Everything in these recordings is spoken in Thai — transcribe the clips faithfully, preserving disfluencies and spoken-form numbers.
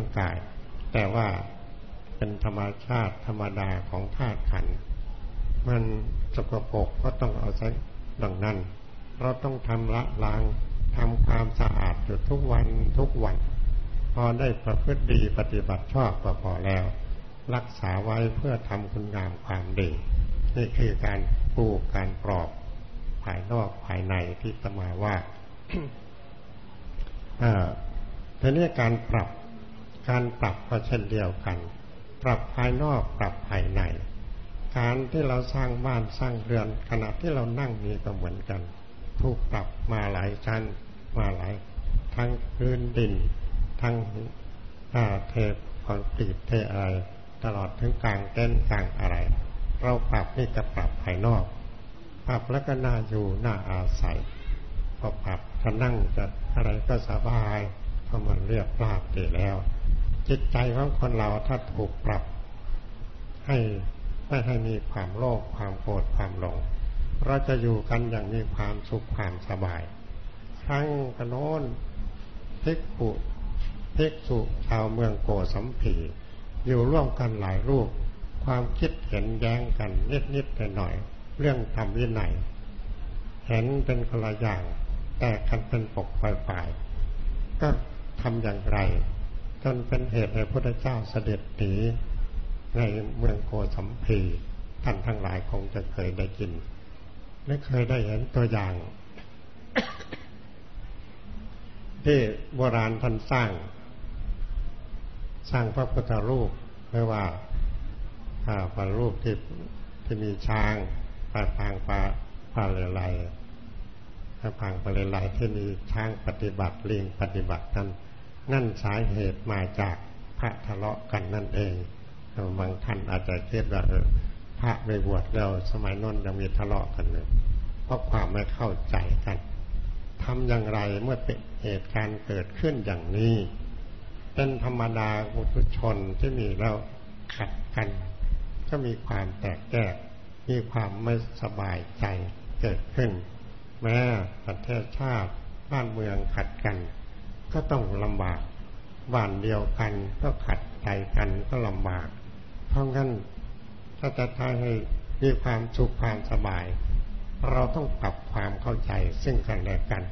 กายแต่ว่าเป็นธรรมชาติธรรมดาของธาตุขันธ์มันสกปรกก็ต้องเอาใช้ดังนั้นเราต้องทำละล้างทำความสะอาดอยู่ทุกวันทุกวันพอได้ประพฤติดีปฏิบัติชอบก็พอแล้วรักษาไว้เพื่อทำคุณงามความดีนี่คือการปลูกการปลอบภายนอกภายในที่ตมาว่า ทีนี้การปรับการปรับก็เช่นเดียวกันปรับภายนอกปรับภายในการที่เราสร้างบ้านสร้างเรือนขณะที่เรานั่งนี่ก็เหมือนกันถูกปรับมาหลายชั้นมาหลายทั้งพื้นดินทั้งเทคอนกรีตเทอะไรตลอดถึงกลางเต้นกลางอะไรเราปรับนี่ก็ปรับภายนอกปรับแล้วก็น่าอยู่น่าอาศัยพอปรับจะนั่งจะอะไรก็สบายเพราะมันเรียบราบดีแล้วจิตใจของคนเราถ้าถูกปรับให้ไม่ให้มีความโลภความโกรธความหลงเราจะอยู่กันอย่างมีความสุขความสบายครั้งกระโน้นภิกขุภิกษุชาวเมืองโกสัมพีอยู่ร่วมกันหลายรูปความคิดเห็นแย้งกันนิดๆหน่อยๆเรื่องธรรมวินัยเห็นเป็นคนละอย่างแต่กันเป็นปกฝ่ายๆก็ทำอย่างไรจนเป็นเหตุให้พระพุทธเจ้าเสด็จหนีในเมืองโกสัมพีท่านทั้งหลายคงจะเคยได้ยินและเคยได้เห็นตัวอย่าง ที่โบราณท่านสร้างสร้างพระพุทธรูปไม่ว่าพระรูปที่ที่มีช้างปลาพางปลาปลาเลไลพระพางปลาเลไลที่มีช้างปฏิบัติลิงปฏิบัตินั้นนั่นสาเหตุมาจากพระทะเลาะกันนั่นเองบางท่านอาจจะคิดว่าเออพระไปบวชแล้วสมัยนั้นยังมีทะเลาะกันเลยเพราะความไม่เข้าใจกันทำอย่างไรเมื่อเป็นเหตุการณ์เกิดขึ้นอย่างนี้เป็นธรรมดาปุถุชนที่มีแล้วขัดกันก็มีความแตกแยกมีความไม่สบายใจเกิดขึ้นแม้ประเทศชาติบ้านเมืองขัดกันก็ต้องลำบากบ้านเดียวกันก็ขัดใจกันก็ลำบากเพราะงั้นถ้าจะทำให้มีความสุขความสบายเราต้องปรับความเข้าใจซึ่งกันและกัน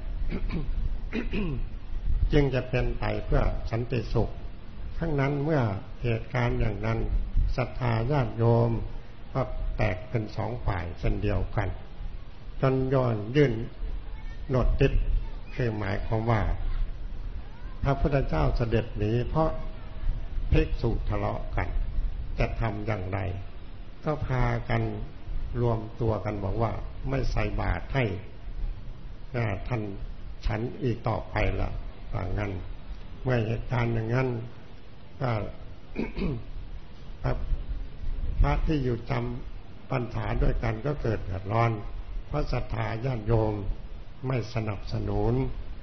จึงจะเป็นไปเพื่อสันติสุขทั้งนั้นเมื่อเหตุการณ์อย่างนั้นศรัทธาญาติโยมก็แตกเป็นสองฝ่ายเช่นเดียวกันจนย้อนยื่นโนดติดคือหมายความว่าพระพุทธเจ้าเสด็จหนีเพราะภิกษุทะเลาะกันจะทำอย่างไรก็พากันรวมตัวกันบอกว่าไม่ใส่บาตรให้ท่านฉันอีกต่อไปละอย่างนั้นเมื่อเหตุการณ์อย่างนั้นก็ พระที่อยู่จำพรรษาด้วยกันก็เกิดเดือดร้อนเพราะศรัทธาญาติโยมไม่สนับสนุน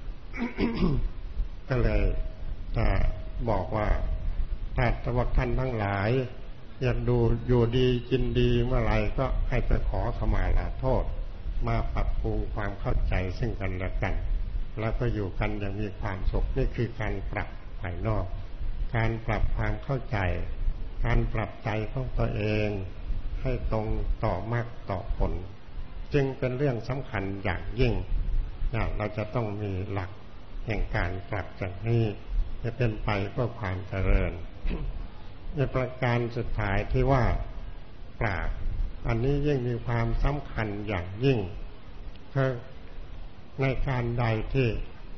ก็เลยจะบอกว่าถ้าตวท่านทั้งหลายอยากดูอยู่ดีกินดีเมื่อไรก็ให้ไปขอขมาลาโทษมาปรับปรุงความเข้าใจซึ่งกันและกันแล้วก็อยู่กันอย่างมีความสุขนี่คือการปรับภายนอกการปรับความเข้าใจการปรับใจของตัวเองให้ตรงต่อมรรคต่อผลจึงเป็นเรื่องสำคัญอย่างยิ่งเราจะต้องมีหลักแห่งการปรับจากนี้จะเป็นไปเพื่อความเจริญ ในประการสุดท้ายที่ว่าปราบอันนี้ยิ่งมีความสำคัญอย่างยิ่งคือในการใดที่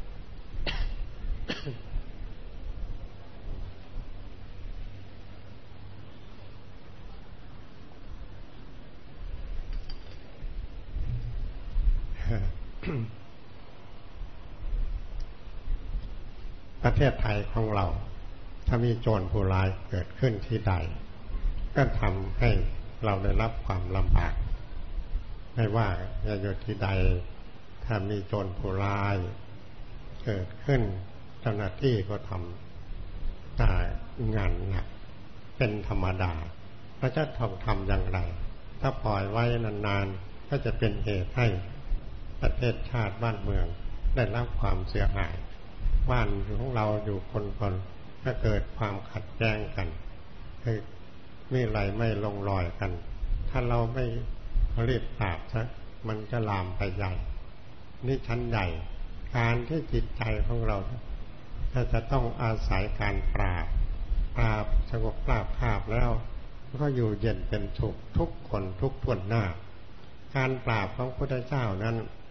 ประเทศไทยของเราถ้ามีโจรผู้ร้ายเกิดขึ้นที่ใดก็ทำให้เราได้รับความลำบากไม่ว่าจะอยู่ที่ใดถ้ามีโจรผู้ร้ายเกิดขึ้นเจ้าหน้าที่ก็ทำได้งานหนักเป็นธรรมดาพระเจ้าทองทำอย่างไรถ้าปล่อยไว้นานๆก็จะเป็นเหตุให้ประเทศชาติบ้านเมืองได้รับความเสียหายบ้านของเราอยู่คนๆก็ก็เกิดความขัดแย้งกันคือมีอะไรไม่ลงรอยกันถ้าเราไม่รีบปราบซะมันจะลามไปใหญ่นี่ชั้นใหญ่การที่จิตใจของเราถ้าจะต้องอาศัยการปราบปราบสงบปราบคาบแล้วก็อยู่เย็นเป็นสุขทุกคนทุกทวนหน้าการปราบของพระพุทธเจ้านั้น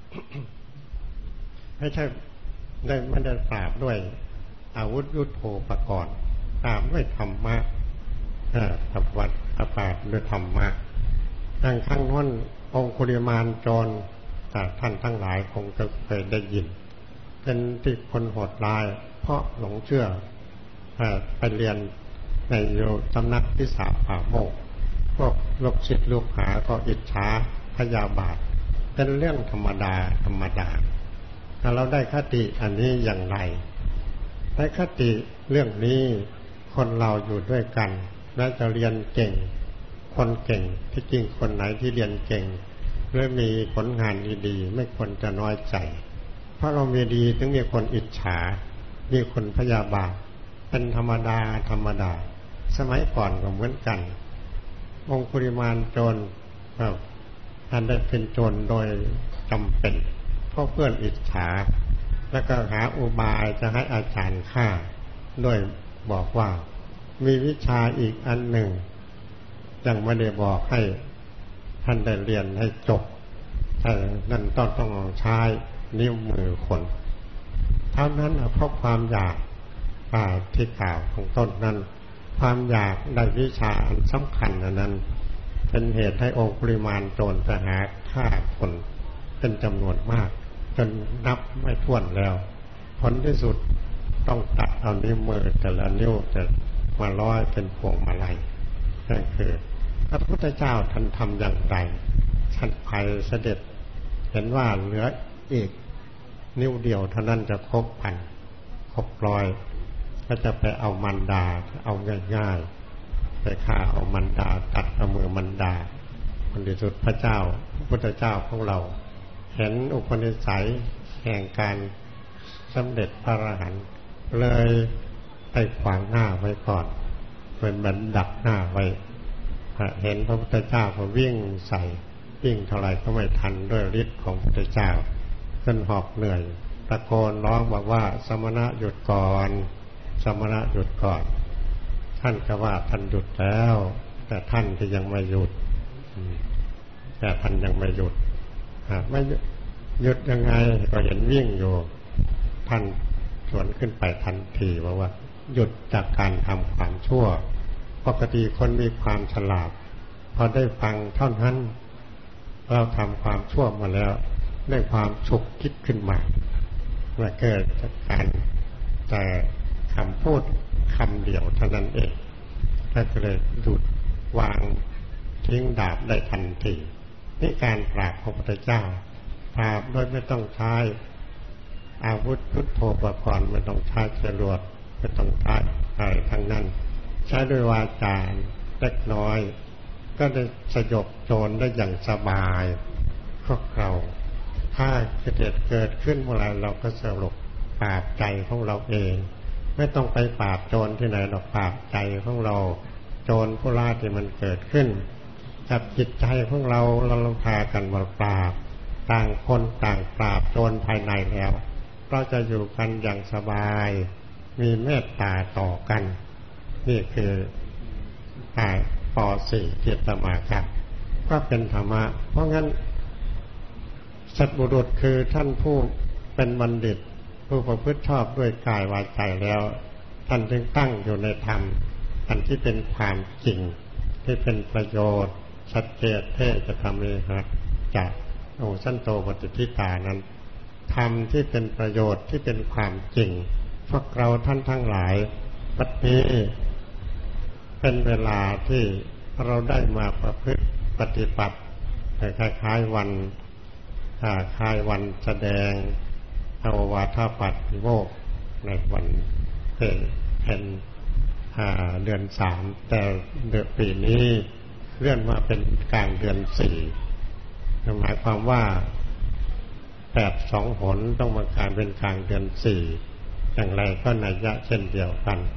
ไม่ใช่ได้ไม่ได้ปราบด้วยอาวุธยุทโธปกรณ์ปราบด้วยธรรมะกับวัดปราบด้วยธรรมะดังครั้งนั้นองคุลิมานโจรท่านทั้งหลายคงจะเคยได้ยินเป็นที่คนโหดร้ายเพราะหลงเชื่อไปเรียนในสำนักที่สาป่าโมกพวกลูกศิษย์ลูกหาก็อิจฉาพยาบาทเป็นเรื่องธรรมดาธรรมดาถ้าเราได้คติอันนี้อย่างไรในคติเรื่องนี้คนเราอยู่ด้วยกันแม้จะเรียนเก่งคนเก่งที่จริงคนไหนที่เรียนเก่งหรือมีผลงานดีๆไม่ควรจะน้อยใจเพราะเรามีดีถึงมีคนอิจฉามีคนพยาบาทเป็นธรรมดาธรรมดาสมัยก่อนก็เหมือนกันองคุลิมานโจรท่านได้เป็นโจรโดยจำเป็นเพราะเพื่อนอิจฉาแล้วก็หาอุบายจะให้อาจารย์ฆ่าโดยบอกว่ามีวิชาอีกอันหนึ่งยังไม่ได้บอกให้ท่านได้เรียนให้จบแต่นั่นต้องต้องใช้นิ้วมือคนเท่านั้นเพราะความอยากที่กล่าวของต้นนั้นความอยากได้วิชาอันสำคัญอันนั้นเป็นเหตุให้องคุลิมานโจรไปหาฆ่าคนเป็นจำนวนมากจนนับไม่ถ้วนแล้วผลที่สุดต้องตัดเอานิ้วมือแต่ละนิ้วแต่มาร้อยเป็นพวงมาลัยนั่นคือพระพุทธเจ้าท่านทำอย่างไรท่านไปเสด็จเห็นว่าเหลืออีกนิ้วเดียวเท่านั้นจะครบพันครบร้อยก็จะไปเอามันดาเอาง่ายๆไปฆ่าเอามันดาตัดเอามือมันดาผลที่สุดพระเจ้าพระพุทธเจ้าของเราเห็นอุปนิสัยแห่งการสำเร็จพระอรหันต์เลยไปขวางหน้าไว้ก่อนเป็นบันดักหน้าไว้เห็นพระพุทธเจ้าก็วิ่งใส่วิ่งเท่าไรก็ไม่ทันด้วยฤทธิ์ของพระพุทธเจ้าจนหอบเหนื่อยตะโกนร้องบอกว่าสมณะหยุดก่อนสมณะหยุดก่อนท่านก็ว่าท่านหยุดแล้วแต่ท่านที่ยังไม่หยุดแต่ท่านยังไม่หยุดไม่หยุดยังไงก็เห็นวิ่งอยู่ท่านสวนขึ้นไปทันทีบอกว่าหยุดจากการทำความชั่วปกติคนมีความฉลาดพอได้ฟังเท่านั้นเราทำความชั่วมาแล้วได้ความฉุกคิดขึ้นมาเมื่อเกิดจากการแต่คำพูดคำเดียวเท่านั้นเองก็เลยหยุดวางทิ้งดาบได้ทันทีนี่การปราบของพระพุทธเจ้าปราบโดยไม่ต้องใช้อาวุธยุทโธปกรณ์ไม่ต้องใช้จรวดไม่ต้องใช้อะไรทั้งนั้นใช้ด้วยวาจาเล็กน้อยก็ได้สยบโจรได้อย่างสบายพวกเราถ้าเกิดเกิดขึ้นเมื่อไรเราก็สรุปปราบใจของเราเองไม่ต้องไปปราบโจรที่ไหนเราปราบใจของเราโจรผู้ร้ายที่มันเกิดขึ้นกับจิตใจของเราเราลงพากันมาปราบต่างคนต่างปราบโจรภายในแล้วเราจะอยู่กันอย่างสบายมีเมตตาต่อกันนี่คือปอสี่ที่อาตมาครับก็เป็นธรรมะเพราะงั้นสัตบุรุษคือท่านผู้เป็นบัณฑิตผู้ประพฤติชอบด้วยกายวาจาแล้วท่านจึงตั้งอยู่ในธรรมอันที่เป็นความจริงที่เป็นประโยชน์ชัดเจนเทจะทำเลยครับจากโอสันโตปฏิทิตานั้นธรรมที่เป็นประโยชน์ที่เป็นความจริงพวกเราท่านทั้งหลายบัดนี้เป็นเวลาที่เราได้มาประพฤติปฏิบัติคล้ายๆวันคล้ายวันแสดงอวาทปัตติโมกข์ในวันเพ็ญเดือนสามแต่เดือนปีนี้เลื่อนมาเป็นกลางเดือนสี่หมายความว่าแปดสองหนต้องมากลายเป็นกลางเดือนสี่อย่างไรก็นัยยะเช่นเดียวกัน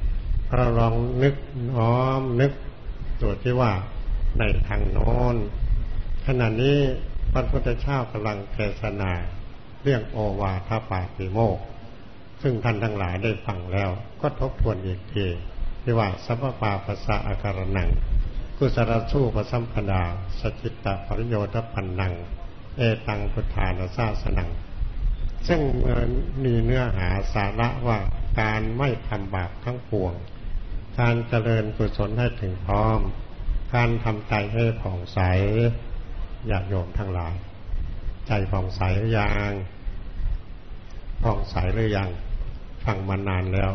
เราลองนึกน้อมนึกตัวที่ว่าในทางโน้นขณะนี้พระพุทธเจ้ากำลังเทศนาเรื่องโอวาทปาติโมกข์ซึ่งท่านทั้งหลายได้ฟังแล้วก็ทบทวนอีกทีที่ว่าสัพพปาปัสสะอาการนังกุศลสู้ปสัมปดาสจิตตปริโยทปันนังเอตังพุทธานาสาสนังซึ่งมีเนื้อหาสาระว่าการไม่ทำบาปทั้งปวงการเจริญกุศลให้ถึงพร้อมการทำใจให้ผ่องใสญาติโยมทั้งหลายใจผ่องใสหรือยังผ่องใสหรือยังฟังมานานแล้ว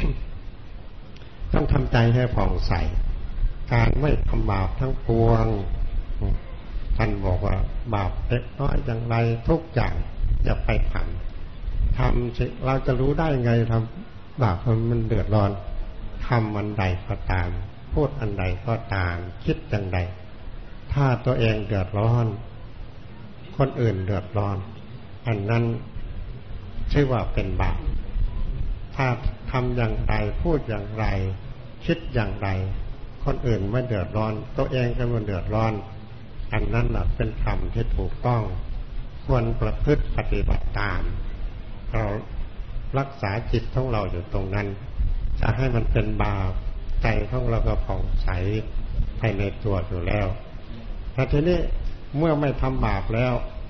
ต้องทำใจให้ผ่องใสการไม่ทำบาปทั้งปวงท่านบอกว่าบาปเล็กน้อยอย่างไรทุกอย่างอย่าไปทำทำสิเราจะรู้ได้ไงทำบาปมันเดือดร้อนทำอันใดก็ตามพูดอันใดก็ตามคิดอย่างใดถ้าตัวเองเดือดร้อนคนอื่นเดือดร้อนอันนั้นชื่อว่าเป็นบาปถ้าทำอย่างไรพูดอย่างไรคิดอย่างไรคนอื่นไม่เดือดร้อนตัวเองก็ไม่เดือดร้อนอันนั้นน่ะเป็นธรรมที่ถูกต้องควรประพฤติปฏิบัติตามเรารักษาจิตของเราอยู่ตรงนั้นจะให้มันเป็นบาปใจของเราก็ผ่องใสภายในตัวอยู่แล้วแต่ทีนี้เมื่อไม่ทำบาปแล้ว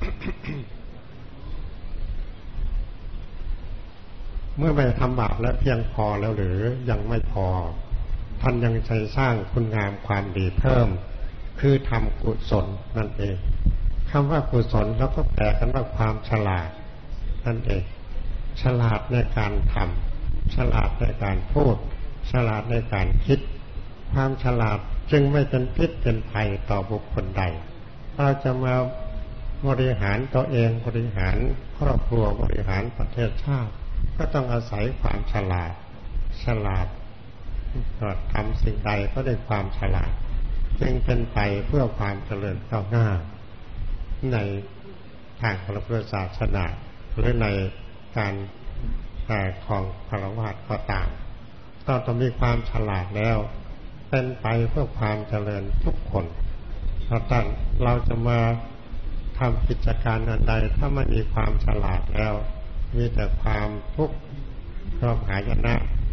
เมื่อไม่ทำบาปแล้วเพียงพอแล้วหรือยังไม่พอท่านยังใช้สร้างคุณงามความดีเพิ่มคือทำกุศลนั่นเองคำว่ากุศลแล้วก็แปลกันว่าความฉลาดนั่นเองฉลาดในการทำฉลาดในการพูดฉลาดในการคิดความฉลาดจึงไม่เป็นพิษเป็นภัยต่อบุคคลใดเราจะมาบริหารตัวเองบริหารครอบครัวบริหารประเทศชาติก็ต้องอาศัยความฉลาดฉลาดทำสิ่งใดก็ได้ความฉลาดจึงเป็นไปเพื่อความเจริญก้าวหน้าในทางพระพุทธศาสนาหรือในการของฆราวาสก็ตามก็ต้องมีความฉลาดแล้วเป็นไปเพื่อความเจริญทุกคนเพราะฉะนั้นเราจะมาทำกิจการอันใดถ้าไม่มีความฉลาดแล้วมีแต่ความทุกข์ร้องหายนะ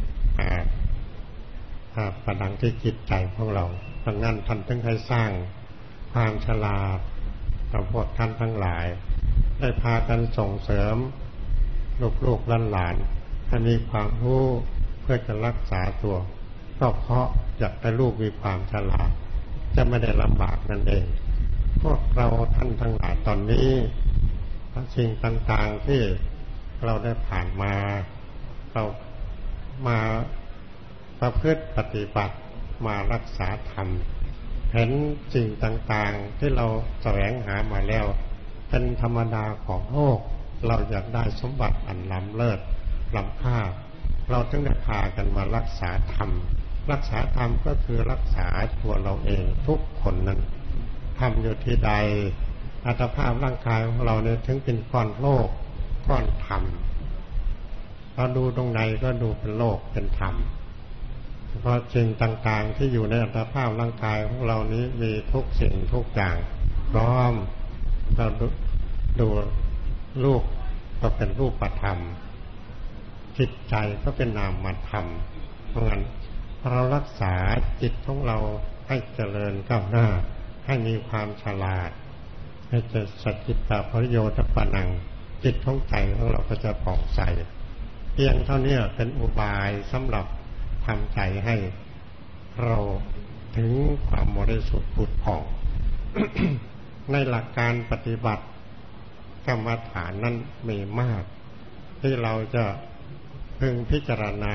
ประดังที่จิตใจของเราดังนั้นท่านจึงให้สร้างความฉลาดกับพวกท่านทั้งหลายได้พากันส่งเสริมลูกๆหลานๆให้มีความรู้เพื่อจะรักษาตัวก็เพราะอยากให้ลูกมีความฉลาดจะไม่ได้ลำบากนั่นเองพวกเราท่านทั้งหลายตอนนี้สิ่งต่างๆที่เราได้ผ่านมาเรามาประพฤติปฏิบัติมารักษาธรรมเห็นสิ่งต่างๆที่เราแสวงหามาแล้วเป็นธรรมดาของโลกเราอยากได้สมบัติอันล้ำเลิศล้ำค่าเราจึงได้พากันมารักษาธรรมรักษาธรรมก็คือรักษาตัวเราเองทุกคนนั้นทำอยู่ที่ใดอัตภาพร่างกายของเราเนี่ยถึงเป็นก้อนโลกก้อนธรรมเราดูตรงไหนก็ดูเป็นโลกเป็นธรรมเพราะสิ่งต่างๆที่อยู่ในอัตภาพร่างกายของเรานี้มีทุกสิ่งทุกอย่างพร้อมเราดูดูรูปก็เป็นรูปธรรมจิตใจก็เป็นนามธรรมเพราะงั้นเรารักษาจิตของเราให้เจริญก้าวหน้าให้มีความฉลาดให้จะสัจจิตตปริโยทปนังจิตของใจของเราก็จะผ่องใสเพียงเท่านี้เป็นอุบายสำหรับทำใจให้เราถึงความบริสุทธิ์ผุดผ่อง ในหลักการปฏิบัติกรรมฐานนั้นมีมากที่เราจะพึงพิจารณา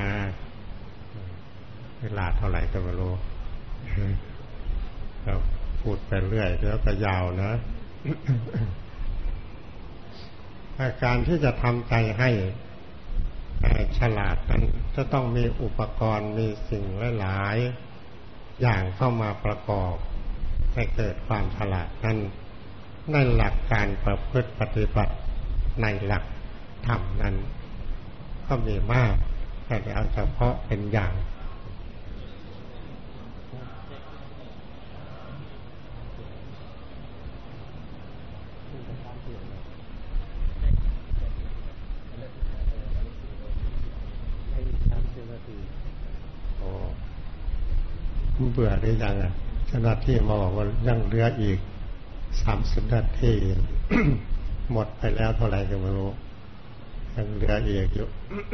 เวลาเท่าไหร่ก็ไม่รู้เราพูดไปเรื่อยแล้วก็ยาวนะ การที่จะทำใจให้ฉลาดนั้นจะต้องมีอุปกรณ์มีสิ่งหลายๆอย่างเข้ามาประกอบให้เกิดความฉลาดนั้นในหลักการประพฤติปฏิบัติในหลักธรรมนั้นก็มีมากแต่เอาเฉพาะเป็นอย่างเบื่อหรือยังอ่ะเจ้าหน้าที่มาบอกว่ายังเหลืออีกสามสิบนาที หมดไปแล้วเท่าไหร่ก็ไม่รู้ยังเหลืออีกอยู่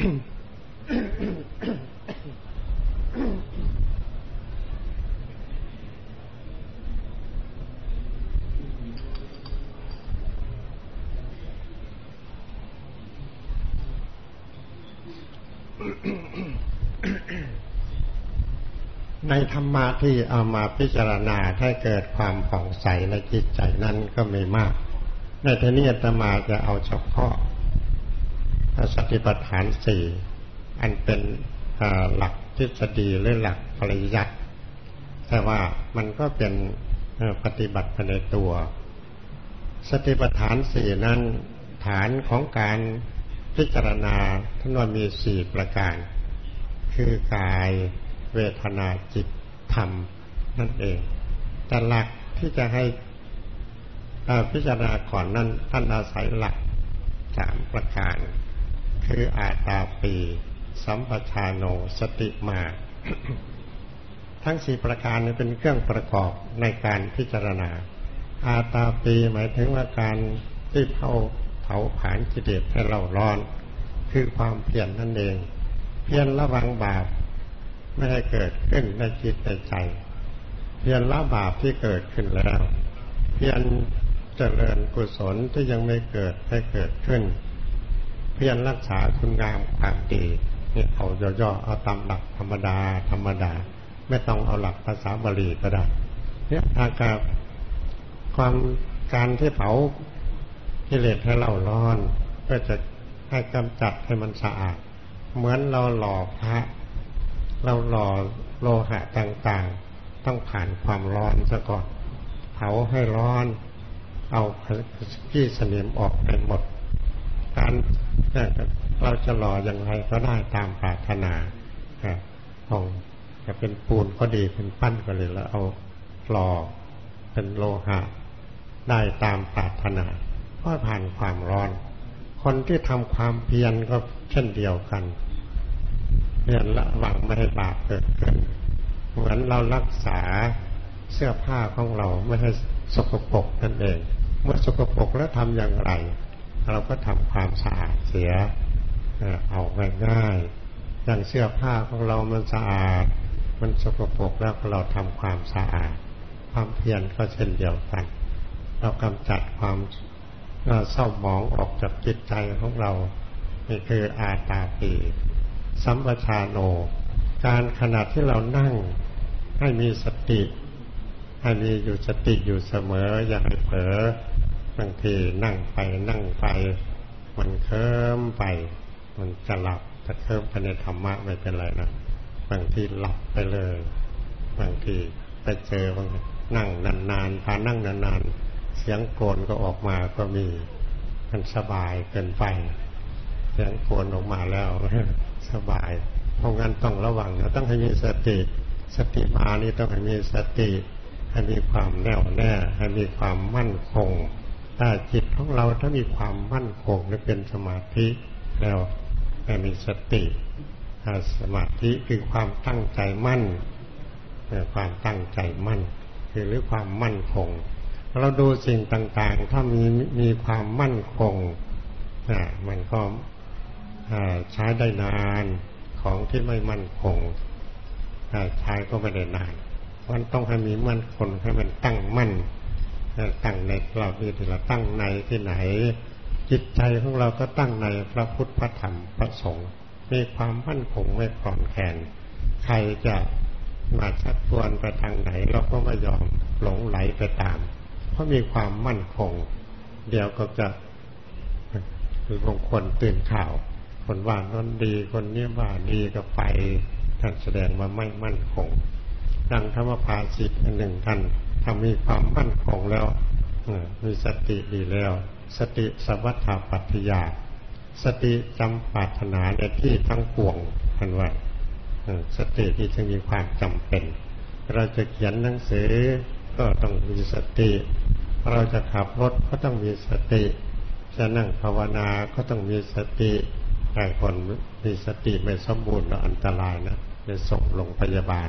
ในธรรมะที่เอามาพิจารณาให้เกิดความผ่องใสในจิตใจนั้นก็ไม่มากในที่นี้อาตมาจะเอาเฉพาะสติปัฏฐานสี่อันเป็นหลักทฤษฎีหรือหลักปริยัติแต่ว่ามันก็เป็นปฏิบัติภายในตัวสติปัฏฐานสี่นั้นฐานของการพิจารณาท่านว่ามีสี่ประการคือกายเวทนาจิตธรรมนั่นเองแต่หลักที่จะให้พิจารณาก่อนนั้นท่านอาศัยหลักสามประการคืออาตาปีสัมปชาโนสติมา ทั้งสี่ประการนี้เป็นเครื่องประกอบในการพิจารณาอาตาปีหมายถึงว่าการที่เผาเผาผลาญกิเลสให้เราร้อนคือความเพียรนั่นเองเพียรระวังบาปไม่ให้เกิดขึ้นในจิตในใจเพียรละบาปที่เกิดขึ้นแล้วเพียรเจริญกุศลที่ยังไม่เกิดให้เกิดขึ้นเพียรรักษาคุณงามความดีนี่เอาย่อๆเอาตามหลักธรรมดาธรรมดาไม่ต้องเอาหลักภาษาบาลีก็ได้เนี่ยอาการความการที่เผากิเลสให้เราร้อนก็จะให้กำจัดให้มันสะอาดเหมือนเราหล่อพระเราหล่อโลหะต่างๆต้องผ่านความร้อนซะก่อนเผาให้ร้อนเอาขี้สนิมออกไปหมดการเราจะหล่ออย่างไรก็ได้ตามปรารถนาของจะเป็นปูนก็ดีเป็นปั้นก็เลยแล้วเอาหล่อเป็นโลหะได้ตามปรารถนาเพราะผ่านความร้อนคนที่ทำความเพียรก็เช่นเดียวกันเพียรระวังไม่ให้บาปเกิดขึ้นเหมือนเรารักษาเสื้อผ้าของเราไม่ให้สกปรกนั่นเองเมื่อสกปรกแล้วทำอย่างไรเราก็ทำความสะอาดเสียเอาง่ายๆอย่างเสื้อผ้าของเรามันสะอาดมันสกปรกแล้วเราทำความสะอาดความเพียรก็เช่นเดียวกันเรากำจัดความเศร้าหมองออกจากจิตใจของเรานี่คืออาตาปีสัมปชาโนการขณะที่เรานั่งให้มีสติให้มีอยู่สติอยู่เสมออย่าให้เผลอบางทีนั่งไปนั่งไปมันเคลิ้มไปมันจะหลับจะเคลิ้มไปในธรรมะไม่เป็นไรนะบางทีหลับไปเลยบางทีไปเจอบางนั่งนานๆพานั่งนานๆเสียงโกรนก็ออกมาก็มีมันสบายเกินไปเสียงโกรนออกมาแล้วสบายเพราะงั้นต้องระวังนะต้องให้มีสติสติมานี่ต้องให้มีสติให้มีความแน่วแน่ให้มีความมั่นคงถ้าจิตของเราถ้ามีความมั่นคงและเป็นสมาธิแล้วให้มีสติสมาธิคือความตั้งใจมั่นความตั้งใจมั่นคือหรือความมั่นคงเราดูสิ่งต่างๆถ้ามีมีความมั่นคงมันก็ใช้ได้นานของที่ไม่มั่นคงใช้ก็ไม่ได้นานมันต้องให้มีมั่นคงให้มันตั้งมั่นตั้งในเราที่เราตั้งในที่ไหนจิตใจของเราก็ตั้งในพระพุทธพระธรรมพระสงฆ์มีความมั่นคงไม่คลอนแคลนใครจะมาชักชวนไปทางไหนเราก็ไม่ยอมหลงไหลไปตามเพราะมีความมั่นคงเดี๋ยวก็จะคือบางคนตื่นข่าวคนว่านั้นดีคนนี้ว่าดีก็ไปท่านแสดงว่าไม่มั่นคงดังธรรมภาสิตอันหนึ่งท่านถ้ามีความมั่นคงแล้วมีสติดีแล้วสติสัพพะปัฏฐิยาสติจำปรารถนาในที่ทั้งปวงท่านว่าสติที่จะมีความจำเป็นเราจะเขียนหนังสือก็ต้องมีสติเราจะขับรถก็ต้องมีสติจะนั่งภาวนาก็ต้องมีสติแต่คนมีสติไม่สมบูรณ์แล้วอันตรายนะจะส่งโรงพยาบาล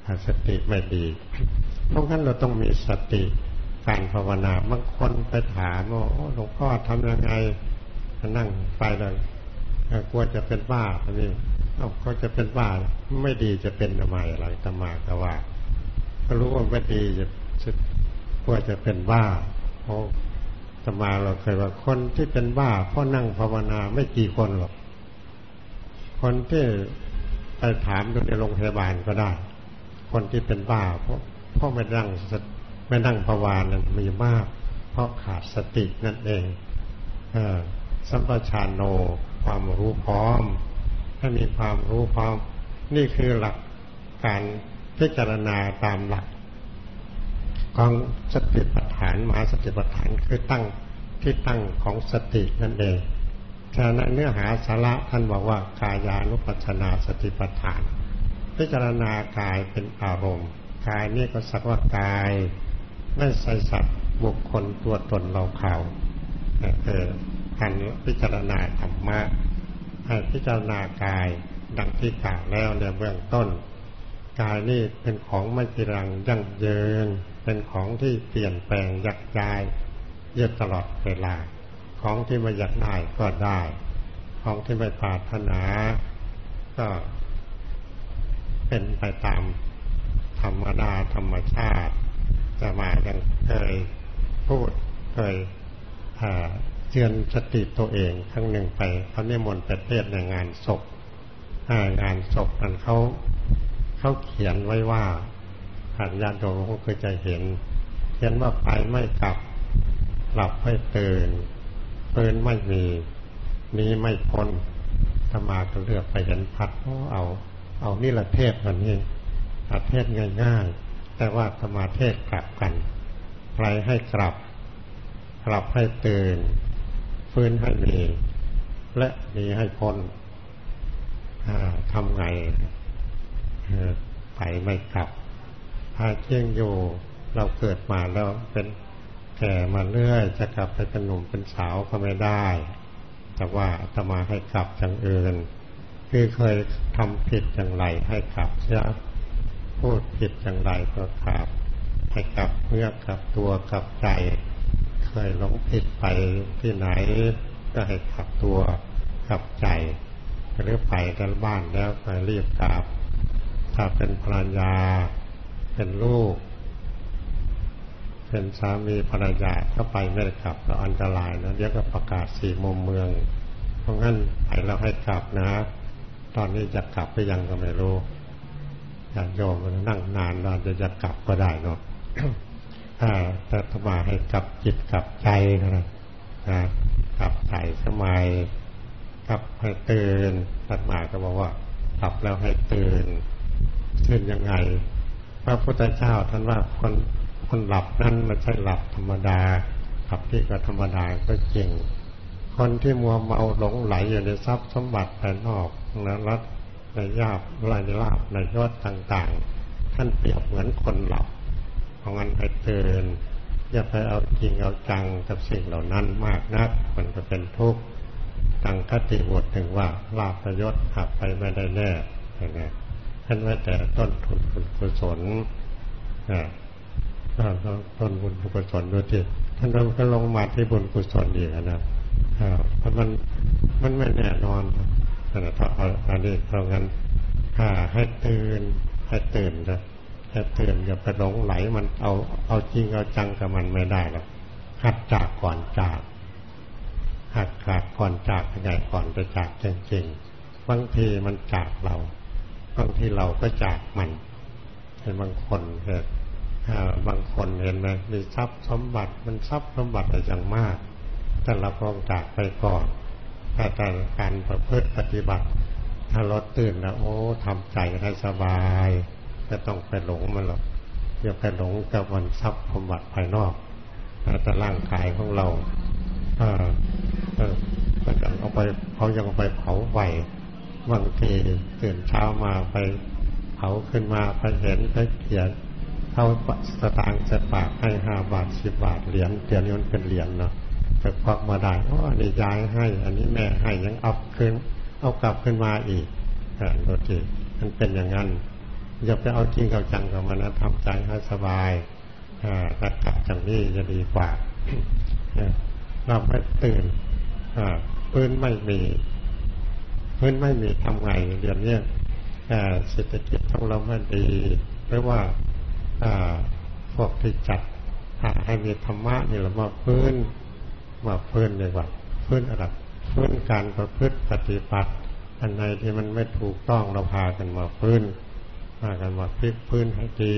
สติไม่ดีเพราะงั้นเราต้องมีสติการภาวนาบางคนไปถามว่าหลวงพ่อทำยังไงนั่งไปเลยกลัวจะเป็นบ้านี่เอ้าก็จะเป็นบ้าไม่ดีจะเป็นทำไมอะไรตมาก็ว่าก็รู้ว่าไม่ดีจะกลัวจะเป็นบ้าเพราะตมาเราเคยว่าคนที่เป็นบ้าเพราะนั่งภาวนาไม่กี่คนหรอกคนที่ไปถามดูในโรงพยาบาลก็ได้คนที่เป็นบ้าเพราะเพราะไม่นั่งไม่นั่งภาวนานั้นมีมากเพราะขาดสตินั่นเองเออสัมปชัญโนความรู้พร้อมถ้ามีความรู้พร้อมนี่คือหลักการพิจารณาตามหลักของสติปัฏฐานมหาสติปัฏฐานคือตั้งที่ตั้งของสตินั่นเองฉะนั้นเนื้อหาสาระท่านบอกว่ากายานุปัสสนาสติปัฏฐานพิจารณากายเป็นอารมณ์กายนี่ก็สักว่ากายไม่ใช่สัตว์บุคคลตัวตนเราเขาเออการพิจารณาธรรมะให้พิจารณากายดังที่กล่าวแล้วในเบื้องต้นกายนี่เป็นของไม่จีรังยั่งยืนเป็นของที่เปลี่ยนแปลงยักย้ายเยอะตลอดเวลาของที่ไม่อยากได้ก็ได้ของที่ไม่ปรารถนาก็เป็นไปตามธรรมดาธรรมชาติจะมายังเคยพูดเคยเตือนสติตัวเองครั้งหนึ่งไปเขานิมนต์ไปเทศน์ในงานศพงานศพนั้นเขาเขาเขียนไว้ว่าหันญาติโยมก็เคยจะเห็นเขียนว่าไปไม่กลับหลับไม่ตื่นฟื้นไม่มีนี้ไม่พ้นธรรมาก็เลือกไปเห็นพัดเอาเอานี่ละเทศวันนี้ประเทศง่ายๆแต่ว่าธรรมาเทศกลับกันใครให้กลับกลับให้ตื่นฟื้นให้มีและมีให้พ้นทำไงไปไม่กลับถ้าเที่ยงอยู่เราเกิดมาแล้วเป็นแก่มาเรื่อยจะกลับไปเป็นหนุ่มเป็นสาวก็ไม่ได้แต่ว่าอาตมาให้กลับอย่างอื่นคือเคยทำผิดอย่างไรให้กลับเสียพูดผิดอย่างไรก็กลับให้กลับเมื่อกลับตัวกลับใจเคยหลงผิดไปที่ไหนก็ให้กลับตัวกลับใจหรือไปกันบ้านแล้วไปรีบกลับถ้าเป็นภรรยาเป็นลูกเป็นสามีภรรยาถ้าไปไม่ได้กลับแล้วอันตรายนะเดี๋ยวก็ประกาศสี่มุมเมืองเพราะงั้นไปแล้วให้กลับนะตอนนี้จะกลับไปยังก็ไม่รู้ญาติโยมมันนั่งนานเราจะจะกลับก็ได้เนาะ แต่ถ้ามาให้กลับจิตกลับใจนะนะกลับใจสมัยกลับให้ตื่นตัดมาก็บอกว่ากลับแล้วให้ตื่นตื่นยังไงพระพุทธเจ้าท่านว่าคนคนหลับนั้นไม่ใช่หลับธรรมดาหลับที่ก็ธรรมดาก็จริงคนที่มัวเมาหลงไหลอยู่ในทรัพย์สมบัติภายนอกในรัฐในยาบในลาภในยศต่างๆท่านเปรียบเหมือนคนหลับเพราะงั้นให้ตื่นอย่าไปเอาจริงเอาจังกับสิ่งเหล่านั้นมากนักมันก็เป็นทุกข์ตั้งคติบทถึงว่าลาภยศหักไปไม่ได้แน่อย่างนี้ท่านว่าแต่ต้นทุนบุญกุศลต้นบุญกุศลดูที่ท่านเราก็ลงมาที่บุญกุศลอีกนะเพราะมันมันไม่แน่นอนแต่ถ้าเอาอันนี้เพราะงั้นถ้าให้ตื่นให้ตื่นนะให้ตื่นอย่าไปหลงไหลมันเอาเอาจริงเอาจังกับมันไม่ได้หรอกหัดจากก่อนจากหัดขาดก่อนจากยังไงก่อนจะจากจริงๆบางทีมันจากเราบางทีเราก็จากมันเห็นบางคนเห็นบางคนเห็นไหมมีทรัพย์สมบัติมันทรัพย์สมบัติอะไรอย่างมากแต่เราก็จากไปก่อนแต่การประพฤติปฏิบัติถ้าเราตื่นแล้วโอ้ทำใจให้สบายไม่ต้องไปหลงมันหรอกอย่าไปหลงกับวันทรัพย์สมบัติภายนอกแต่ร่างกายของเราเออเออมันเอาไปเขายังไปเผาไฟบางทีตื่นเช้ามาไปเผาขึ้นมาไปเห็นไปเขียนเขาสตางค์จะปากให้ห้าบาทสิบบาทเหรียญเหรียญนี้มันเป็นเหรียญเนาะจะควักมาได้อ๋ออันนี้ยายให้อันนี้แม่ให้ยังเอาขึ้นเอากลับขึ้นมาอีกอ่าโดยที่มันเป็นอย่างนั้นอย่าไปเอาจริงเอาจังกับมันนะทำใจให้สบายตัดกลับจากนี้จะดีกว่าเราไม่ตื่นพื้นไม่มีพื้นไม่มีทำไงเดี๋ยวนี้เศรษฐกิจของเราไม่ดีหรือว่าพวกที่จัดให้มีธรรมะนี่เรามาพื้นมาพื้นดีกว่าพื้นอะไรพื้นการประพฤติปฏิบัติอันไหนที่มันไม่ถูกต้องเราพากันมาพื้นพากันมาพลิกพื้นให้ดี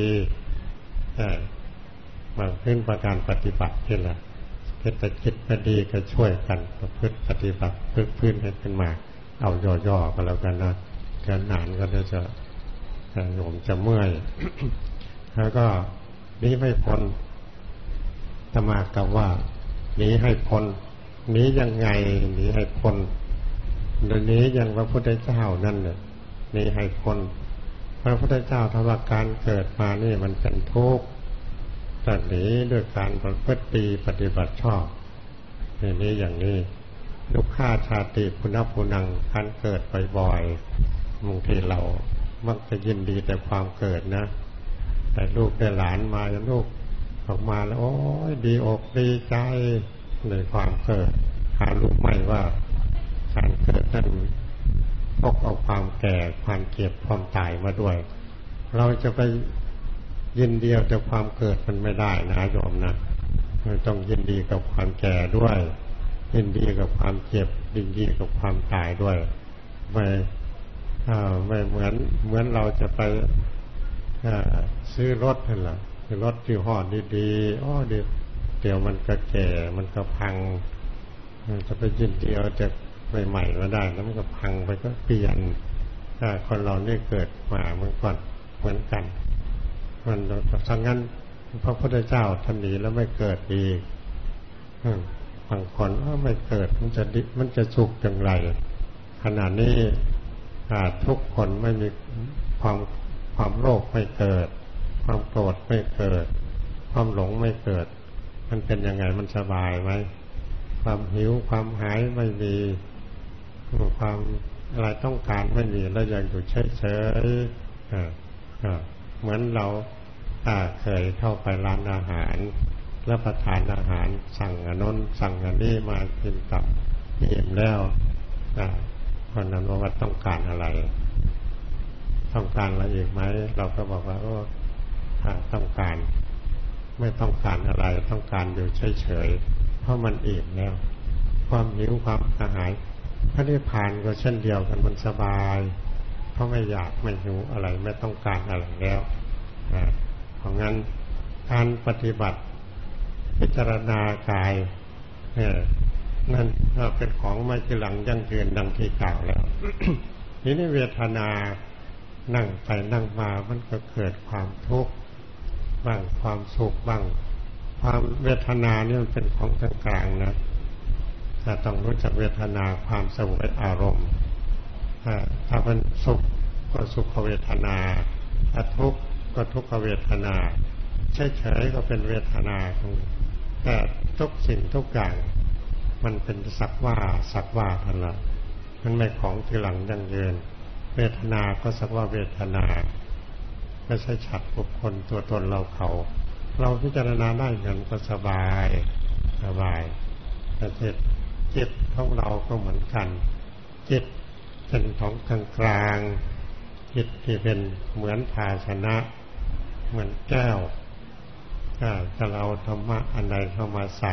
มาพื้นประการปฏิบัตินี่แหละเศรษฐกิจไม่ดีก็ช่วยกันประพฤติปฏิบัติพื้นพื้นให้ขึ้นมาเอาย่อๆก็แล้วกันนะเกินนานก็เดี๋ยวจะโยมจะเมื่อย แล้วก็นี้ไม่พ้นธรรมากับว่าหนีให้พ้นหนียังไงหนีให้พ้นเดี๋ยวนี้ยังพระพุทธเจ้านั่นเนี่ยหนีให้พ้นพระพุทธเจ้าทว่าการเกิดมานี่มันเป็นทุกข์แต่หนีด้วยการประพฤติปฏิบัติชอบในนี้อย่างนี้ลุกฆ่าชาติพุนพุนังการเกิดบ่อยๆบางทีเรามักจะยินดีแต่ความเกิดนะแต่ลูกได้หลานมาลูกออกมาแล้วโอ้ยดีอกดีใจในความเกิดหาลูกไม่ว่าการเกิดนั้นพกเอาความแก่ความเจ็บความตายมาด้วยเราจะไปยินดีแต่ความเกิดมันไม่ได้นะโยมนะมันต้องยินดีกับความแก่ด้วยยินดีกับความเจ็บยินดีกับความตายด้วยไม่ไม่เหมือนเหมือนเราจะไปซื้อรถนั่นแหละรถที่ห่อดีๆอ้อเดี๋ยวเดี๋ยวมันก็แก่มันก็พังจะไปยินดีเอาจากใหม่ๆมาได้แล้วมันก็พังไปก็เปลี่ยนคนเราเนี่ยเกิดมาเมื่อก่อนเหมือนกันมันทั้งนั้นพระพุทธเจ้าท่านหนีแล้วไม่เกิดอีกบางคนว่าไม่เกิดมันจะดิมันจะสุขอย่างไรขณะนี้ทุกคนไม่มีความความโลภไม่เกิดความโกรธไม่เกิดความหลงไม่เกิดมันเป็นยังไงมันสบายไหมความหิวความหายไม่มีความอะไรต้องการไม่มีแล้วยังอยู่เฉยๆเหมือนเราเคยเข้าไปร้านอาหารแล้วประทานอาหารสั่งอันนั้นสั่งอันนี้มากินกับอิ่มแล้วคนนั้นว่าต้องการอะไรต้องการอะไรอีกไหมเราก็บอกว่าโอ้ต้องการไม่ต้องการอะไรต้องการอยู่เฉยๆเพราะมันอิ่มแล้วความหิวความกระหายพระนิพพานก็เช่นเดียวกันมันสบายเพราะไม่อยากไม่หิวอะไรไม่ต้องการอะไรแล้วเพราะงั้นการปฏิบัติพิจารณากายนั่นเป็นของไม่ที่หลังยั่งยืนดังที่กล่าวแล้ว ทีนี้เวทนานั่งไปนั่งมามันก็เกิดความทุกข์บ้างความสุขบ้างความเวทนานี่มันเป็นของกลางๆนะแต่ต้องรู้จักเวทนาความสงบอารมณ์ถ้าเป็นสุขก็สุขเวทนาถ้าทุกข์ก็ทุกขเวทนาเฉยๆก็เป็นเวทนาแต่ทุกสิ่งทุกอย่างมันเป็นสักว่าสักว่าทันละมันไม่ของที่หลังยั่งยืนเวทนาก็สักว่าเวทนาไม่ใช่ฉัตรบุคคลตัวตนเราเขาเราพิจารณาได้เงินก็สบายสบายแต่จิตจิตของเราก็เหมือนกันจิตเป็นของกลางกลางจิตที่เป็นเหมือนภาชนะเหมือนแก้วถ้าเราธรรมะอันใดเข้ามาใส่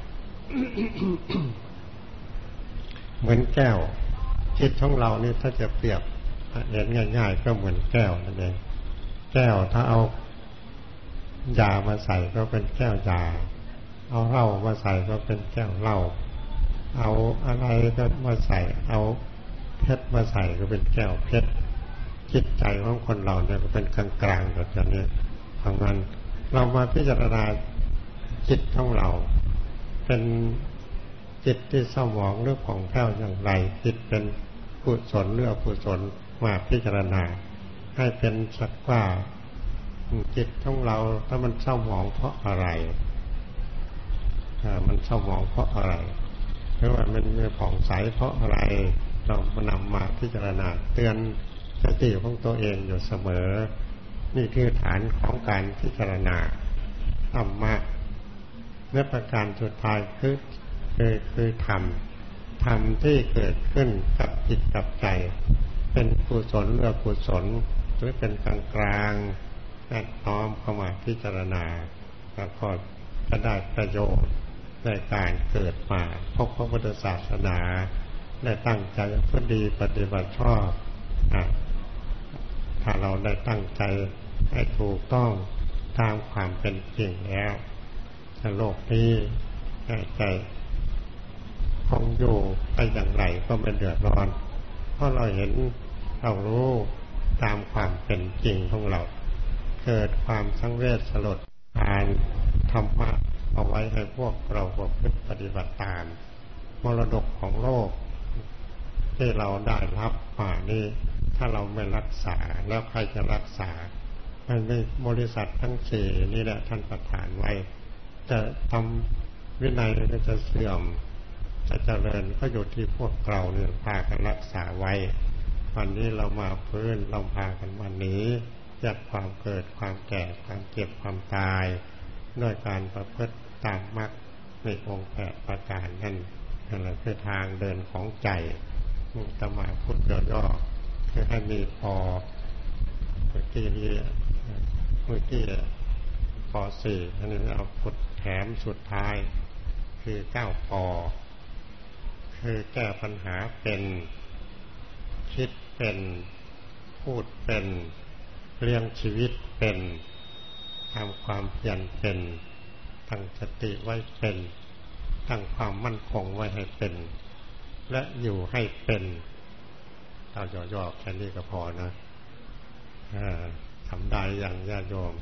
เหมือนแก้วจิตของเรานี่ถ้าจะเปรียบเห็นง่ายๆก็เหมือนแก้วนั่นเองแก้วถ้าเอายามาใส่ก็เป็นแก้วยาเอาเหล้ามาใส่ก็เป็นแก้วเหล้าเอาอะไรก็มาใส่เอาเพชรมาใส่ก็เป็นแก้วเพชรจิตใจของคนเราเนี่ยก็เป็นกลางๆแบบนี้เพราะงั้นเรามาพิจารณาจิตของเราเป็นจิตที่เศร้าหมองหรือผ่องแผ้วอย่างไรจิตเป็นกุศลหรืออกุศลมาพิจารณาให้เป็นสักว่าจิตของเราถ้ามันเศร้าหมองเพราะอะไรมันเศร้าหมองเพราะอะไรหรือว่ามันมีผ่องใสเพราะอะไรเรามานำมาพิจารณาเตือนสติของตัวเองอยู่เสมอนี่คือฐานของการพิจารณาธรรมะเนื้อประการสุดท้ายคือคือคือธรรมธรรมที่เกิดขึ้นกับจิตกับใจเป็นกุศลหรืออกุศลหรือเป็นกลางกลางและน้อมเข้ามาพิจารณาแล้วก็จะได้ประโยชน์ในการเกิดมาพบพระพุทธศาสนาได้ตั้งใจพอดีปฏิบัติชอบถ้าเราได้ตั้งใจให้ถูกต้องตามความเป็นจริงแล้วโลกนี้ใจคงอยู่ไปอย่างไรก็ไม่เดือดร้อนเพราะเราเห็นเรารู้ตามความเป็นจริงของเราเกิดความสังเวชสลดอ่านธรรมะเอาไว้ให้พวกเราปฏิบัติตามมรดกของโลกที่เราได้รับมานี่ถ้าเราไม่รักษาแล้วใครจะรักษามันมีบริษัททั้งสี่นี่แหละท่านประทานไว้จะทำวินัยก็จะเสื่อมจะเจริญก็อยู่ที่พวกเราเนี่ยพากันรักษาไว้วันนี้เรามาพื้นเราพากันวันนี้จากความเกิดความแก่ความเจ็บความตายด้วยการประพฤติตามมรรคในองค์แปดประการนั่นนั่นแหละคือทางเดินของใจมุตมาพุทธย่อๆคือให้มีพอเมื่อกี้นี้เมื่อกี้ปอสี่อันนี้เอาพุทธแถมสุดท้ายคือเก้าปอคือแก้ปัญหาเป็นคิดเป็นพูดเป็นเลี้ยงชีวิตเป็นทำความเพียรเป็นตั้งสติไว้เป็นตั้งความมั่นคงไว้ให้เป็นและอยู่ให้เป็นเอาย่อๆแค่นี้ก็พอนะทำได้อย่างญาติโยม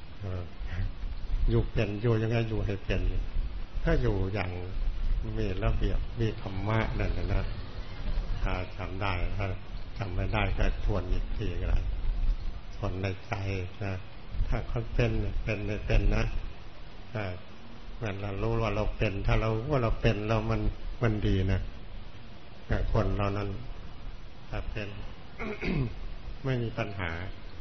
อยู่เป็นอยู่ยังไงอยู่ให้เป็นถ้าอยู่อย่างมีระเบียบมีธรรมะนั่นนะถ้าทำได้ถ้าทำไม่ได้ก็ทวนอีกทีก็ได้ทวนในใจนะถ้าเขาเป็นเป็นไม่เป็นนะเหมือนเรารู้ว่าเราเป็นถ้าเราว่าเราเป็นเรามันมันดีนะแต่คนเรานั้นถ้าเป็น ไม่มีปัญหา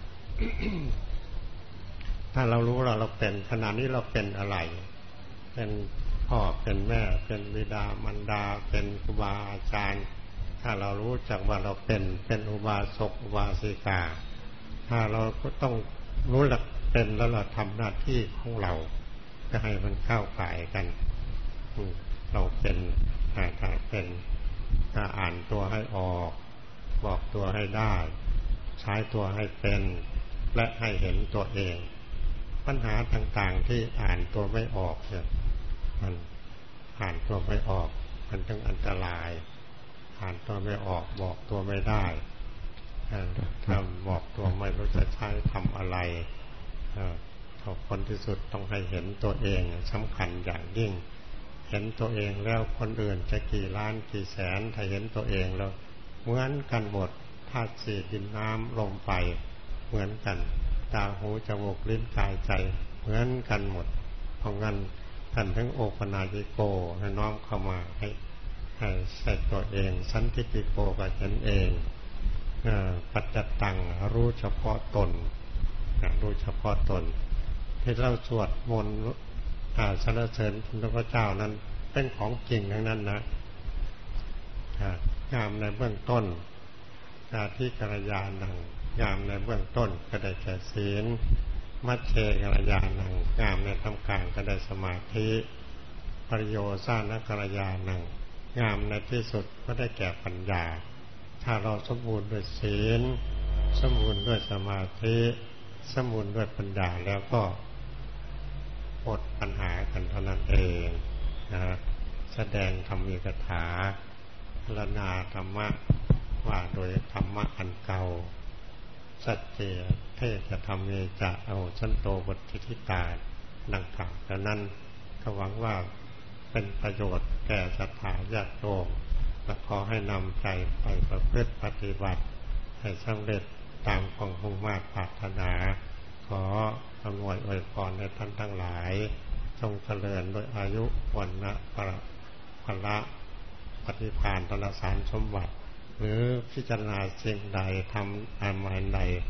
ถ้าเรารู้เราเราเป็นขณะนี้เราเป็นอะไรเป็นพ่อเป็นแม่เป็นบิดามารดาเป็นครูบาอาจารย์ถ้าเรารู้จักว่าเราเป็นเป็นอุบาสกอุบาสิกาถ้าเราก็ต้องรู้หลักเป็นแล้วเราทำหน้าที่ของเราจะให้มันเข้าข่ายกันเราเป็นถ้าเป็นถ้าอ่านตัวให้ออกบอกตัวให้ได้ใช้ตัวให้เป็นและให้เห็นตัวเองปัญหาต่างๆที่อ่านตัวไม่ออกเนี่ยมันอ่านตัวไม่ออกมันถึงอันตรายอ่านตัวไม่ออกบอกตัวไม่ได้ทำบอกตัวไม่รู้จะใช้ทำอะไรคนที่สุดต้องให้เห็นตัวเองสำคัญอย่างยิ่งเห็นตัวเองแล้วคนอื่นจะกี่ล้านกี่แสนถ้าเห็นตัวเองแล้วเหมือนกันหมดธาตุสี่ดินน้ำลมไฟเหมือนกันตาหูจมูกลิ้นกายใจเหมือนกันหมดเพราะงั้นท่านทั้งโอปนายิโกให้น้อมเข้ามาให้ให้ใส่ตัวเองสันทิฏฐิโกกับตนเองปัจจตังรู้เฉพาะตนรู้เฉพาะตนที่เราสวดมนต์สรรเสริญพระเจ้านั้นเป็นของจริงทั้งนั้นนะงามในเบื้องต้นอาทิกัลยาณังงามในเบื้องต้นก็ได้แก่ศีลมัชเชกัลยาณังงามในท่ามกลางก็ได้สมาธิปริโยสานกัลยาณังงามในที่สุดก็ได้แก่ปัญญาถ้าเราสมบูรณ์ด้วยศีลสมบูรณ์ด้วยสมาธิสมบูรณ์ด้วยปัญญาแล้วก็หมดปัญหากันเท่านั้นเองนะแสดงธรรมีกถาพรรณนาธรรมะว่าโดยธรรมะอันเก่าสัจเจเทศธรรมเมจะเอาสันโตบททิตาดังกล่าวดังนั้นก็หวังว่าเป็นประโยชน์แก่ศรัทธาญาติโยมและขอให้นำใจไปประพฤติปฏิบัติให้สำเร็จตามความมุ่งมั่นปรารถนาขออำนวยอวยพรในท่านทั้งหลายจงเจริญโดยอายุวันนะประพละปฏิภาณธนสารสมบัติหรือพิจารณาสิ่งใดทำอันใดข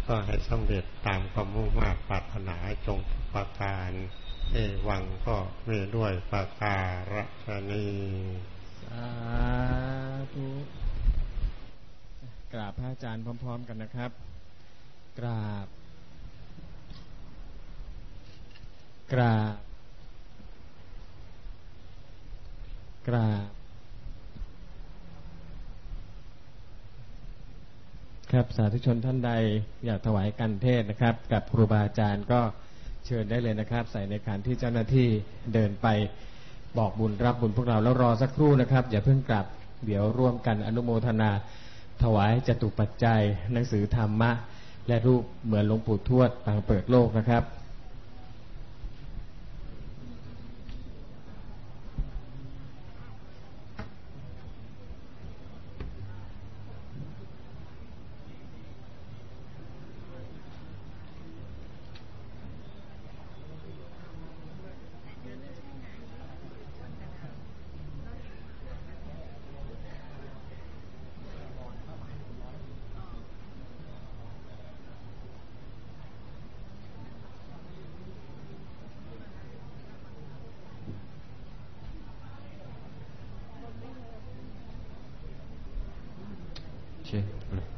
ก็ให้สำเร็จตามความมุ่งมั่นปรารถนาจงประการเอวังก็มีด้วยประการฉะนี้สาธุกราบพระอาจารย์พร้อมๆกันนะครับกราบกราบกราบครับสาธุชนท่านใดอยากถวายการเทศนะครับกับครูบาอาจารย์ก็เชิญได้เลยนะครับใส่ในขันที่เจ้าหน้าที่เดินไปบอกบุญรับบุญพวกเราแล้วรอสักครู่นะครับอย่าเพิ่งกลับเดี๋ยวร่วมกันอนุโมทนาถวายจตุปัจจัยหนังสือธรรมะและรูปเหมือนหลวงปู่ทวดปางเปิดโลกนะครับไปที่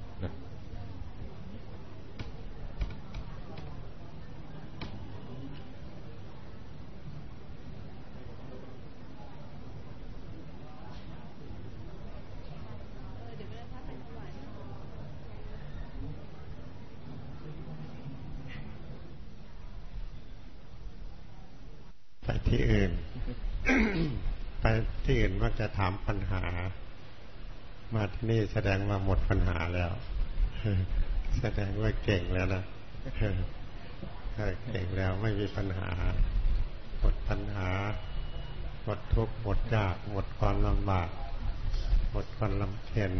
อื่น ไปที่อื่นมักจะถามปัญหามาที่นี่แสดงว่าหมดปัญหาแล้วแสดงว่าเก่งแล้วนะเก่งแล้วไม่มีปัญหาหมดปัญหาหมดทุกข์หมดยากหมดความลำบากหมดความลำเค็ญ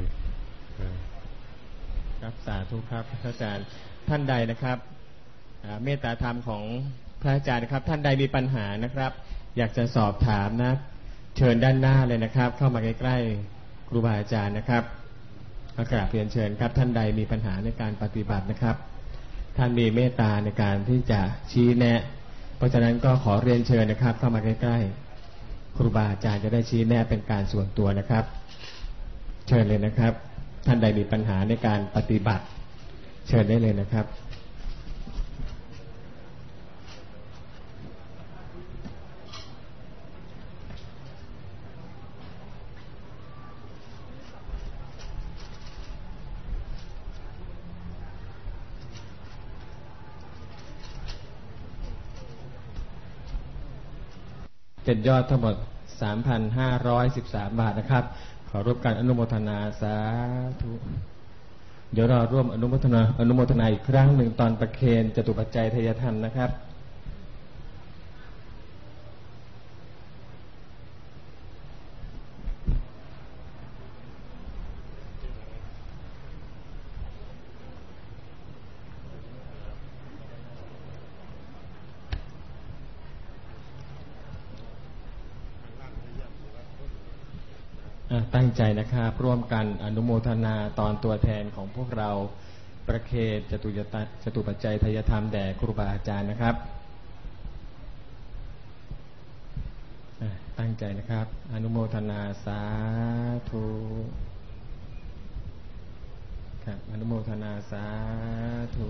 ครับสาธุครับพระอาจารย์ท่านใดนะครับเมตตาธรรมของพระอาจารย์นะครับท่านใดมีปัญหานะครับอยากจะสอบถามนะเชิญด้านหน้าเลยนะครับเข้ามาใกล้ๆครูบาอาจารย์นะครับกราบเรียนเชิญครับท่านใดมีปัญหาในการปฏิบัตินะครับท่านมีเมตตาในการที่จะชี้แนะเพราะฉะนั้นก็ขอเรียนเชิญนะครับเข้ามาใกล้ๆครูบาอาจารย์จะได้ชี้แนะเป็นการส่วนตัวนะครับเชิญเลยนะครับท่านใดมีปัญหาในการปฏิบัติเชิญได้เลยนะครับเป็นยอดทั้งหมด สามพันห้าร้อยสิบสาม บาทนะครับขอร่วมกันอนุโมทนาสาธุเดี๋ยวเราร่วมอนุโมทนาอนุโมทนาอีกครั้งหนึ่งตอนประเคนจตุปัจจัยทายธรรมนะครับตั้งใจนะครับร่วมกันอนุโมทนาตอนตัวแทนของพวกเราประเคนจตุจตุปัจจัยทายธรรมแด่ครูบาอาจารย์นะครับตั้งใจนะครับอนุโมทนาสาธุครับอนุโมทนาสาธุ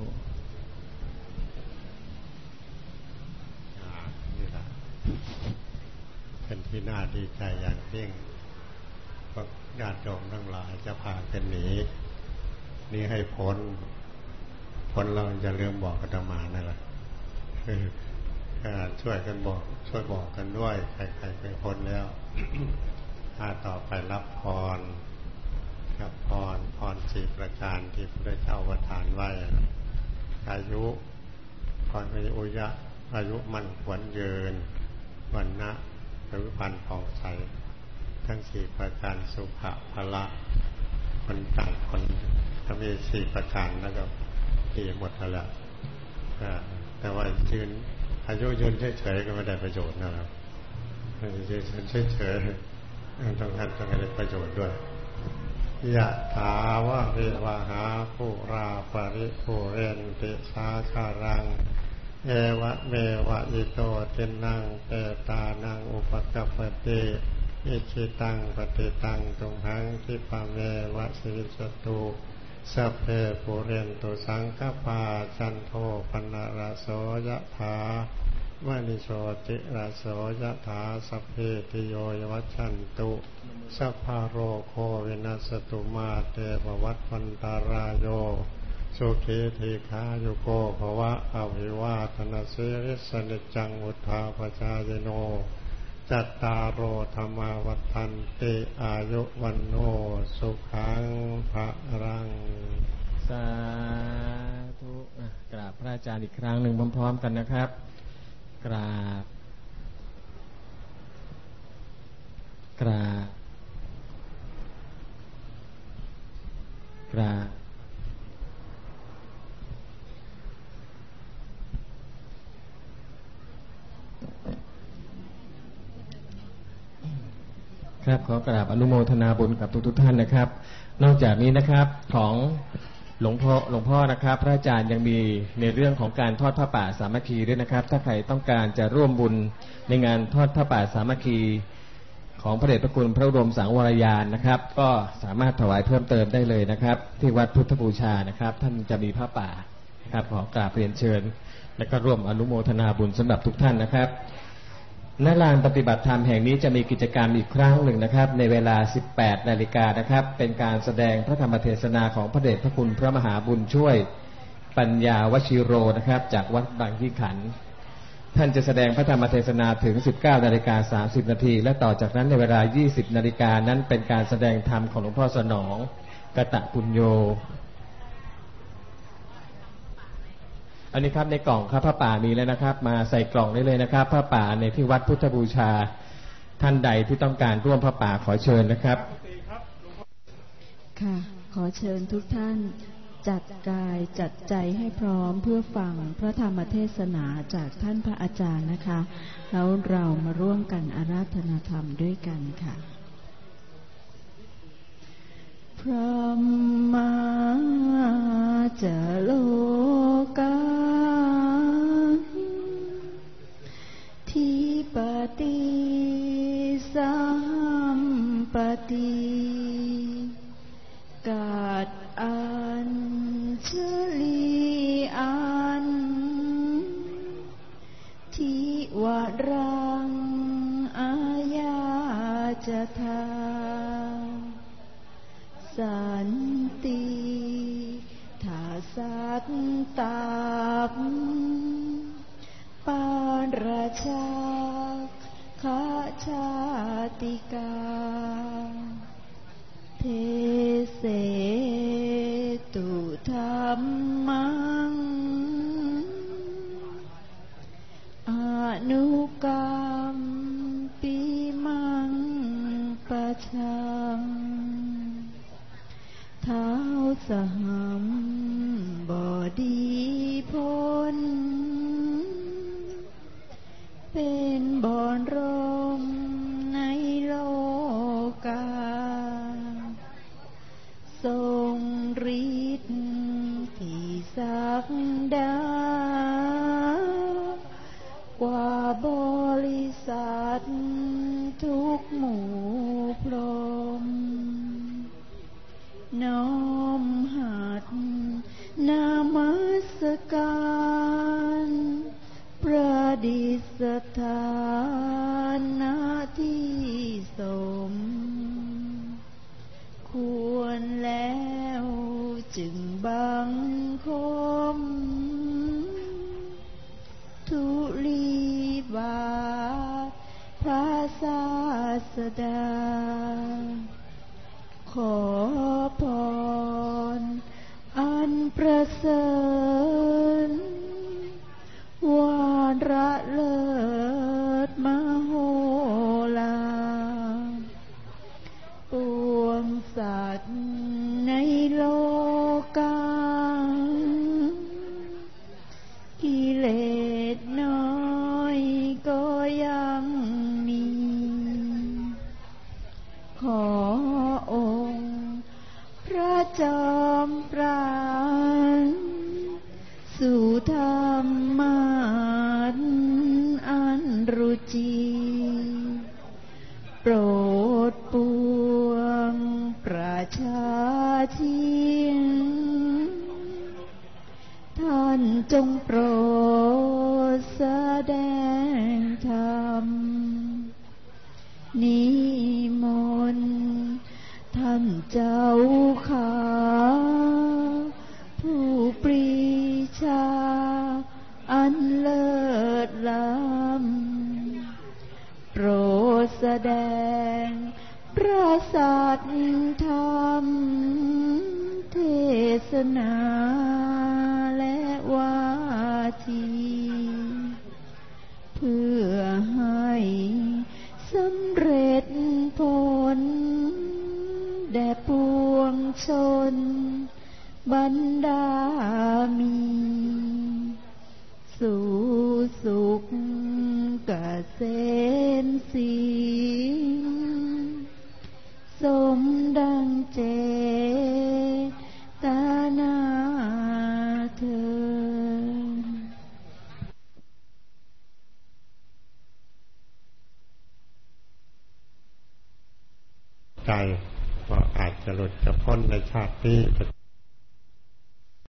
นี่แหละเป็นที่น่าดีใจอย่างยิ่งพวกญาติโยมทั้งหลายจะพากันหนีนี่ให้พ้นพ้นเราจะเริ่มบอกอาตมานั่นแหละคือช่วยกันบอกช่วยบอกกันด้วยใครๆไปพ้นแล้วถ้าต่อไปรับพรกับพรพรสี่ประการที่พระเจ้าประทานไว้อายุพรมีอุยะอายุมั่นขวัญยืนวันนะหรือพันผ่องใสทั้งสี่ประการสุขะพละคนต่างคนถ้ามีสี่ประการแล้วก็ดีหมดแล้วแต่ว่ายืนอายุยืนเฉยๆก็ไม่ได้ประโยชน์นะครับยืนเฉยๆต้องการต้องการประโยชน์ด้วยยะถาวะริวหาปุราปริปุเรนติสาคารังเอวะเมวะอิโตทินังเปตานังอุปกัปปติอิชิตังปฏิตังตุมหังคิปะเมวะสวิสตุสัพเพปุเรนตุสังฆปาจันโทปนะระโสยะถามณิโชติระโสยะถาสัพเพติโยวัชชันตุสัพพะโรโควินัสตุมาเตภวัตวันตารายโยสุขีทีฆายุโกภวะอภิวาทนาสิริสนิจังอุทธาปจายโนจัตตารโอธรรมาวัฏันติอายุวันโนสุขังภะรังสาธุกราบพระอาจารย์อีกครั้งหนึ่งพร้อมๆกันนะครับกราบกราบกราบครับขอกราบอนุโมทนาบุญกับทุกๆท่านนะครับนอกจากนี้นะครับของหลวงพ่อหลวงพ่อนะครับพระอาจารย์ยังมีในเรื่องของการทอดผ้าป่าสามัคคีด้วยนะครับถ้าใครต้องการจะร่วมบุญในงานทอดผ้าป่าสามัคคีของพระเดชพระคุณพระบรมสังวรยานนะครับก็สามารถถวายเพิ่มเติมได้เลยนะครับที่วัดพุทธบูชานะครับท่านจะมีผ้าป่านะครับขอกราบเรียนเชิญและก็ร่วมอนุโมทนาบุญสำหรับทุกท่านนะครับณ ลานปฏิบัติธรรมแห่งนี้จะมีกิจกรรมอีกครั้งหนึ่งนะครับในเวลา สิบแปดนาฬิกานะครับเป็นการแสดงพระธรรมเทศนาของพระเดชพระคุณพระมหาบุญช่วยปัญญาวชิโรนะครับจากวัดบางยี่ขันธ์ท่านจะแสดงพระธรรมเทศนาถึง สิบเก้านาฬิกาสามสิบนาทีและต่อจากนั้นในเวลา ยี่สิบนาฬิกานั้นเป็นการแสดงธรรมของหลวงพ่อสนองกตปุญโญอันนี้ครับในกล่องครับผ้าป่ามีแล้วนะครับมาใส่กล่องได้เลยนะครับผ้าป่าในที่วัดพุทธบูชาท่านใดที่ต้องการร่วมผ้าป่าขอเชิญนะครับค่ะขอเชิญทุกท่านจัดกายจัดใจให้พร้อมเพื่อฟังพระธรรมเทศนาจากท่านพระอาจารย์นะคะแล้วเรามาร่วมกันอาราธนาธรรมด้วยกันค่ะพระมาจโลกาทิปติสัมปติกาดอัญชลีอันทิวรังอายาจทาสันติทาสัตตาปาราชาคาชาติกาเทเสตุธัมมังอนุกรรมปิมังปะชังเท้าสหัมบดีพ้นเป็นบอนรมในโลกาทรงฤทธิ์ที่ศักดากว่าบริษัททุกหมู่พรหมน้อมหัดนามัสการประดิษฐานณที่สมควรแล้วจึงบังคมทุลีบาทพระศาสดาขอพรอันประเสริฐวาระเลิศมโหฬารปวงสัตว์ในโลกากิเลสน้อยก็ยังมีขอองค์รมาอันรุจีโปรดปวงประชาชินท่านจงโปรดแสดงธรรมนิมนต์ท่านเจ้าขาผู้ปรีชาอันเลิศล้ำโปรดแสดงพระสัทธรรมเทศนาและวาทีเพื่อให้สำเร็จผลแด่ปวงชนบรรดามีสู่สุขเกษมสีสมดังเจตนาเถิดใจว่าอาจจะหลุดจะพ้นในชาตินี้